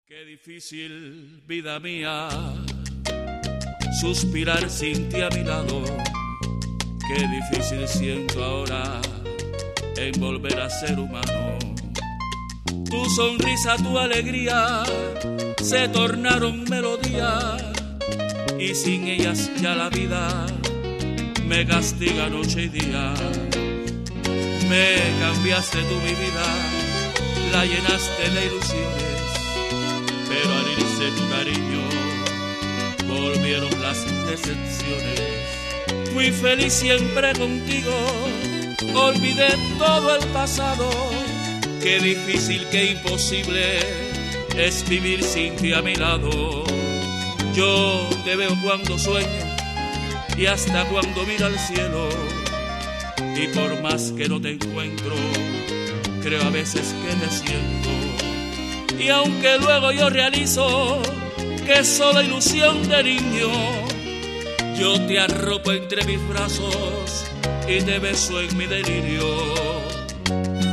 Qué difícil, vida mía, suspirar sin ti a mi lado. Qué difícil siento ahora en volver a ser humano. Tu sonrisa, tu alegría se tornaron melodía y sin ellas ya la vida me castiga noche y día. Me cambiaste tú mi vida, la llenaste de ilusiones, pero al irse tu cariño volvieron las decepciones. Fui feliz siempre contigo, olvidé todo el pasado. Qué difícil, qué imposible es vivir sin ti a mi lado. Yo te veo cuando sueño y hasta cuando miro al cielo, y por más que no te encuentro, creo a veces que te siento. Y aunque luego yo realizo que es solo ilusión de niño, yo te arropo entre mis brazos y te beso en mi delirio.